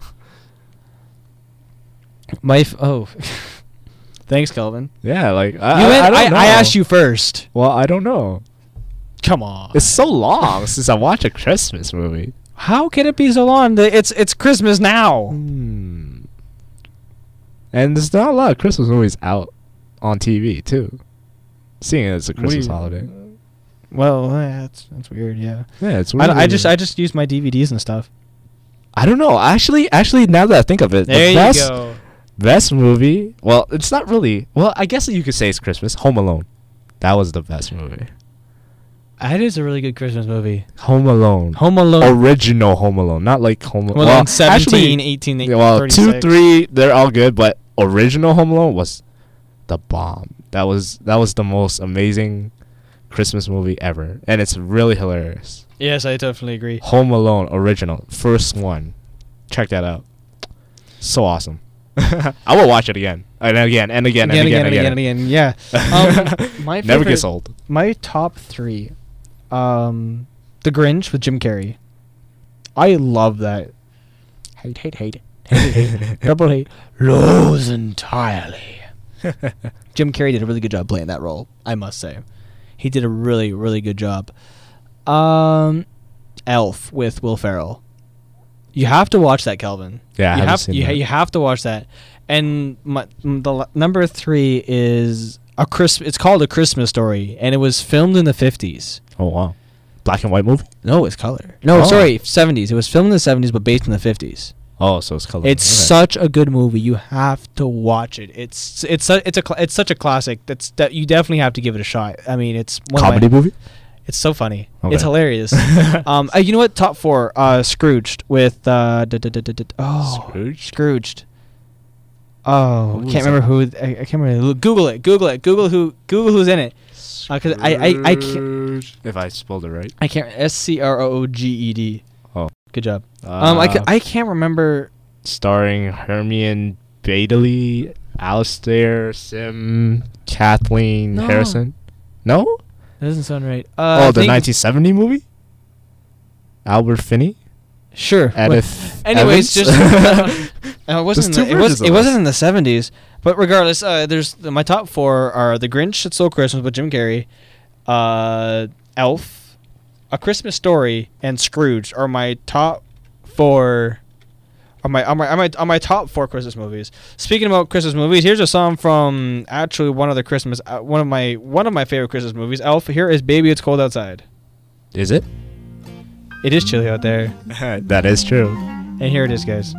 My f- oh, thanks, Kelvin. yeah, like You I, went- I, I, don't I, know. I asked you first. Well, I don't know. Come on. It's so long since I watched a Christmas movie. How can it be so long? The- It's it's Christmas now. Hmm. And there's not a lot of Christmas movies out on T V too. Seeing as it's a What do Christmas you- holiday. Well, eh, that's that's weird. Yeah. Yeah, it's I, weird. I just I just use my D V Ds and stuff. I don't know. Actually, actually, now that I think of it, There the you best go. best movie. Well, it's not really. Well, I guess you could say it's Christmas. Home Alone. That was the best movie. That is a really good Christmas movie. Home Alone. Home Alone. Original Home Alone, not like Home Home Alone. Alone Well, seventeen, actually, eighteen, yeah, well, two, thirty-six. three, they're all good, but original Home Alone was the bomb. That was that was the most amazing Christmas movie ever, and it's really hilarious. Yes, I definitely agree. Home Alone original, first one. Check that out. So awesome. I will watch it again and again and again and again and again. and again. Yeah. Um, my Never favorite- gets old. My top three, um, The Grinch with Jim Carrey. I love that. Hate, hate, hate, hate, hate, hate, double hate, loathe entirely. Jim Carrey did a really good job playing that role, I must say. He did a really, really good job. Um, Elf with Will Ferrell. You have to watch that, Kelvin. Yeah, I you haven't have seen you, ha- that. you have to watch that. And my, m- the l- number three is a Chris. It's called A Christmas Story, and it was filmed in the fifties. Oh wow, black and white movie. No, it's color. No, Oh. sorry, seventies. It was filmed in the seventies, but based in the fifties. Oh, so it's color. It's Okay. such a good movie. You have to watch it. It's it's su- it's a cl- it's such a classic. That's that you definitely have to give it a shot. I mean, it's one comedy of my, movie. It's so funny. Okay. It's hilarious. um, uh, you know what? Top four. Uh, Scrooged with uh, d- d- d- d- d- oh, Scrooged? Scrooged. Oh, Who I is can't remember who. I, I can't remember. Look, Google it. Google it. Google who. Google who's in it. Uh, 'cause I- I- I can't- Scrooge. If I spelled it right. I can't. S C R O O G E D. Oh. Good job. um, I, ca- Uh, I can't remember. starring Hermione Baddeley, Alistair Sim, Kathleen No. Harrison. No? That doesn't sound right. Uh, I oh, the think- nineteen seventy movie? Albert Finney? Sure. but- Edith. Anyways, Evans? just uh, it wasn't. There's In two the, it was. versions of It wasn't us. in the seventies. But regardless, uh, there's my top four are The Grinch That Stole Christmas with Jim Carrey, uh, Elf, A Christmas Story, and Scrooge are my top four. Are my, are my, are my, are my top four Christmas movies. Speaking about Christmas movies, here's a song from actually one of the Christmas, uh, one of my, one of my favorite Christmas movies. Elf. Here is "Baby It's Cold Outside." Is it? It is chilly out there, That is true. and here it is, guys.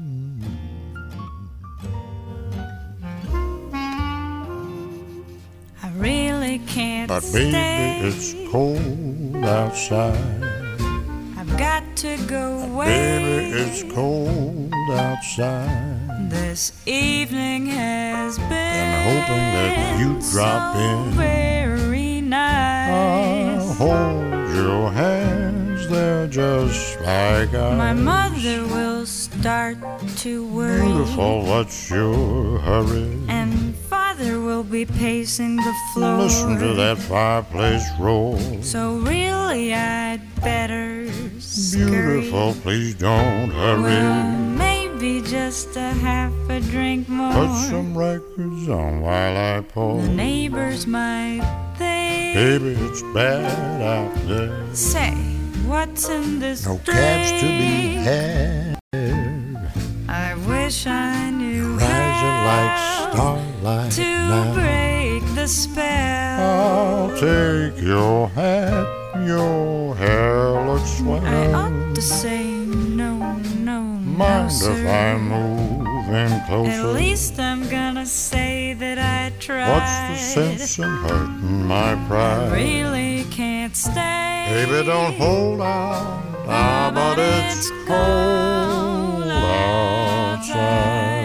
I really can't But stay. baby, it's cold outside. I've got to go away. Baby, it's cold outside. This evening has been And hoping that you drop so in. very I'll nice. hold your hands, they're just like ice. My mother will start to worry, Beautiful, what's your hurry? and father will be pacing the floor. Listen to that fireplace roar. So really, I'd better scurry. Beautiful, please don't Well, hurry. maybe just a half a drink more. Put some records on while I pour. The neighbors might think, Baby, it's bad out there. say, what's in this No drink? cabs to be had. I wish I knew Rising like how starlight to now. break the spell. I'll take your hat, your hair looks swell. I ought to say no, no, no, Mind sir. if I move in closer? At least I'm gonna say that I tried. What's the sense in hurting my I pride? really can't stay. Baby, don't hold out. Ah, but it's cold outside.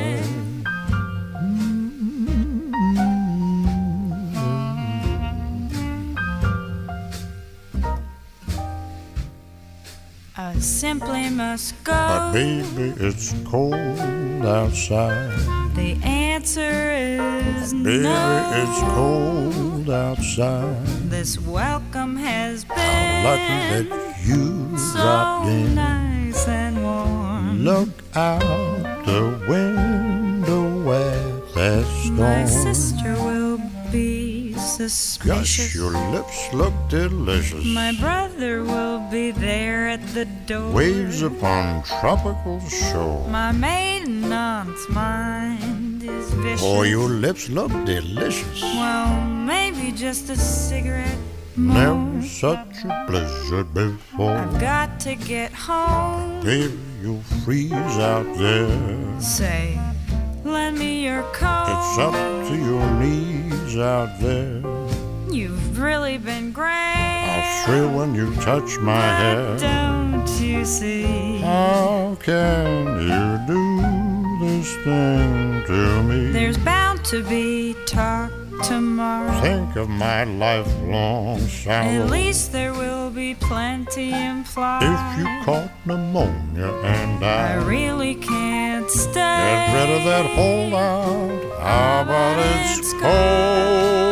I simply must go. But baby, it's cold outside. The answer is Baby, no. it's cold outside. This welcome has Lucky been that you so dropped in. nice and warm. Look out the window at that storm. My sister will be Gosh, suspicious. your lips look delicious. My brother will be there at the door. Waves upon tropical shore. My maiden aunt's mind is vicious. Oh, your lips look delicious. Well, maybe just a cigarette more. Never such a blizzard before. I've got to get home. Baby, you'll freeze out there. Say, lend me your coat. It's up to your knees out there. You've really been great. I'll thrill when you touch my hair. Don't you see? How can you do this thing to me? There's bound to be talk tomorrow. Think of my lifelong sorrow. At least there will be plenty implied. If you caught pneumonia and I I really can't stay. get rid of that holdout, how about it's cold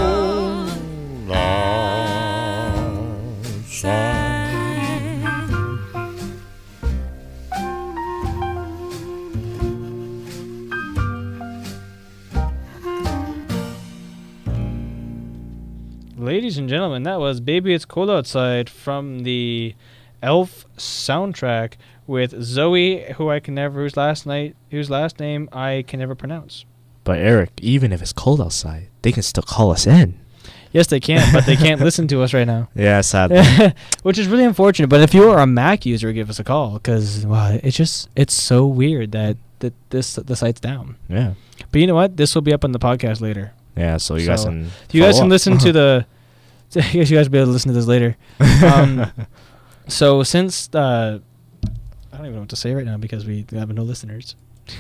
outside? Ladies and gentlemen, that was Baby It's Cold Outside from the Elf soundtrack with Zoe, who I can never, whose last night, whose last name I can never pronounce. But Eric, even if it's cold outside, they can still call us in. Yes, they can, but they can't listen to us right now. Yeah, sadly. Which is really unfortunate. But if you are a Mac user, give us a call, because wow, it's just it's so weird that, that this the site's down. Yeah. But you know what? This will be up on the podcast later. Yeah, so you guys So, can You guys follow can up. listen to the. I guess you guys will be able to listen to this later. Um, so since uh, I don't even know what to say right now because we have no listeners.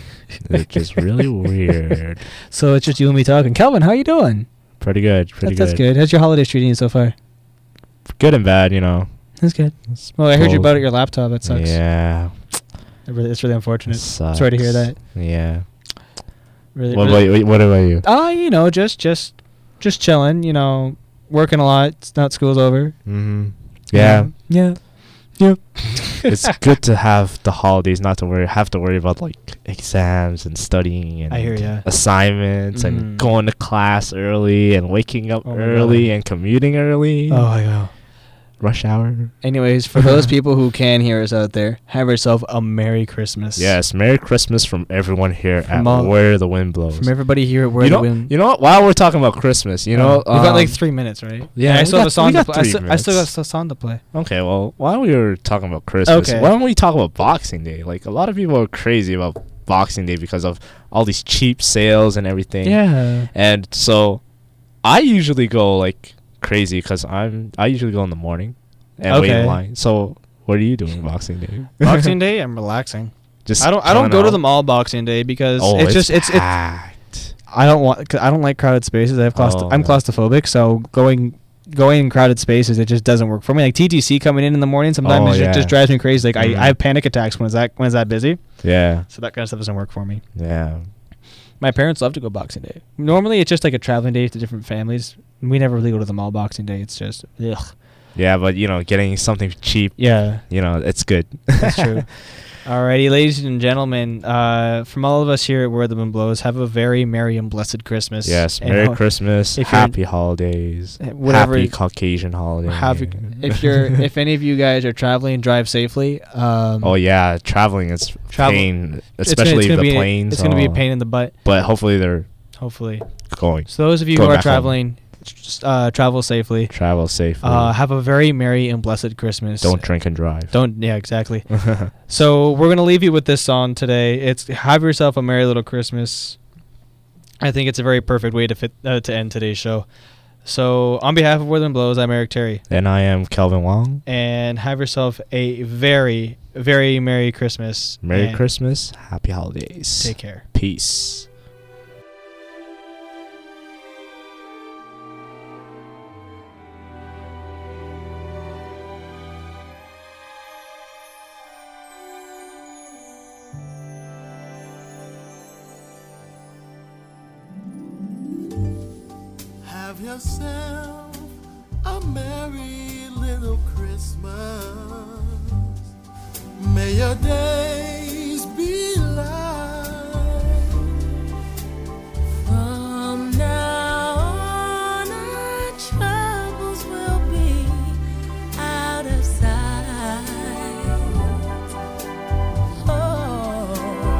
Which is really weird. So it's just you and me talking. Calvin, how you doing? Pretty good. Pretty That's, that's good. good. How's your holidays treating you so far? Good and bad, you know. That's good. Well, I heard you both. about it, your laptop. That sucks. Yeah. It really, it's really unfortunate. Sucks. Sorry to hear that. Yeah. Really. What really. about you? What about you? Ah, you know, just just just chilling. You know, working a lot. It's not school's over. Mm-hmm. Yeah. Yeah. Yep. It's good to have the holidays, not to worry, have to worry about like exams and studying and I hear ya. assignments Mm. and going to class early and waking up Oh my early God. and commuting early. Oh, I know. Rush hour. Anyways, for those people who can hear us out there, have yourself a Merry Christmas. Yes, Merry Christmas from everyone here From at all- Where the Wind Blows. From everybody here at Where you the know, Wind. you know what? While we're talking about Christmas, you know, we've got like um, three minutes, right? yeah, And I we still have got- a song we to got play. I three still, I still got minutes. a song to play. Okay, well, while we were talking about Christmas, Okay. why don't we talk about Boxing Day? Like, a lot of people are crazy about Boxing Day because of all these cheap sales and everything. Yeah. And so, I usually go like crazy because I'm I usually go in the morning and wait Okay. in line. So, what are you doing Boxing Day? Boxing Day, I'm relaxing. Just I don't. I don't chilling go to out? the mall Boxing Day because Oh, it's, just it's. It, packed. I don't want. Cause I don't like crowded spaces. I have claustro- Oh, I'm no. claustrophobic, so going going in crowded spaces it just doesn't work for me. Like T T C coming in in the morning sometimes Oh, it ju- yeah. just drives me crazy. Like Mhm. I, I have panic attacks when it's that when it's that busy. Yeah, So that kind of stuff doesn't work for me. yeah. My parents love to go Boxing Day. Normally it's just like a traveling day to different families. We never really go to the mall Boxing Day. It's just ugh. Yeah, but you know, getting something cheap, Yeah, you know, it's good. that's true. Alrighty, ladies and gentlemen, uh, from all of us here at Where the Wind Blows, have a very merry and blessed Christmas. Yes, And Merry ho- Christmas, if you're- Happy Holidays, Uh, whatever- Happy Caucasian Holiday. Have, if you're if any of you guys are traveling, drive safely. Um, Oh yeah, traveling is Travel- pain, it's gonna- especially it's gonna the be, planes. It's going to be a oh. pain in the butt. But hopefully they're Hopefully, going. so those of you Go who are back home. traveling, just, uh, travel safely. Travel safely. Uh, have a very merry and blessed Christmas. Don't drink and drive. Don't. Yeah, exactly. So we're gonna leave you with this song today. It's "Have Yourself a Merry Little Christmas." I think it's a very perfect way to fit uh, to end today's show. So on behalf of Where the Wind Blows, I'm Eric Terry, And I am Kelvin Wong. and have yourself a very, very Merry Christmas. Merry and Christmas, Happy Holidays. Take care. Peace. Have yourself a merry little Christmas. May your days be light. From now on, our troubles will be out of sight. Oh,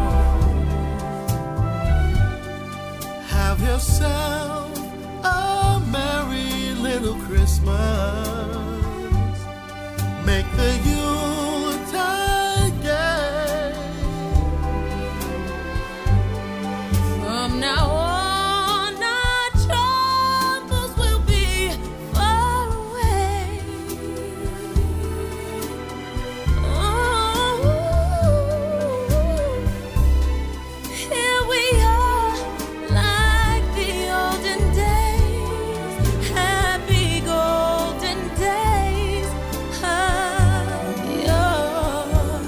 Have yourself a merry little Christmas. Make the Yuletide gay. from now on, our troubles will be far away. Oh, here we are, like the olden days, happy golden days of yore.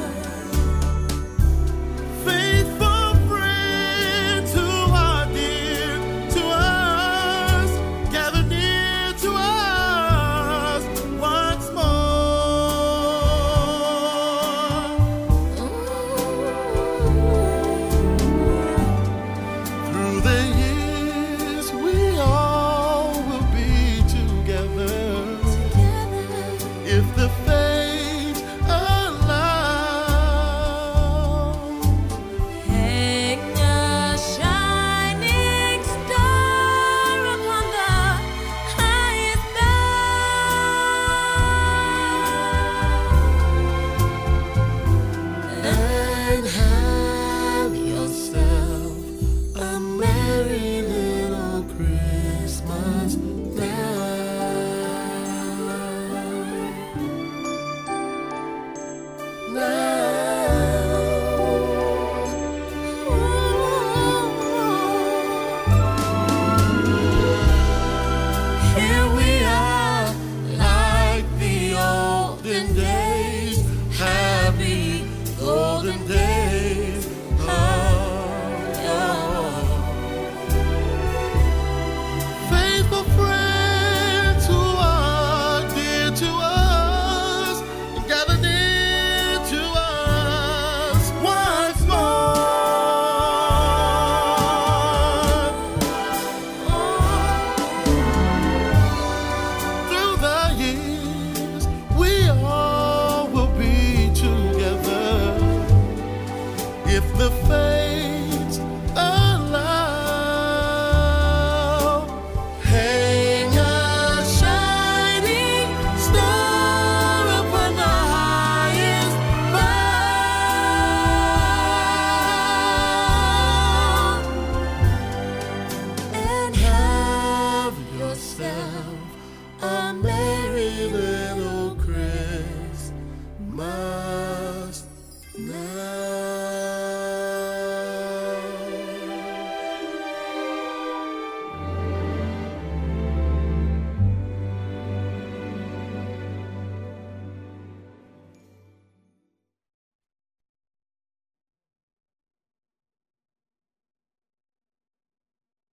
Faithful friend to our dear, to us, gather near to us once more. Through the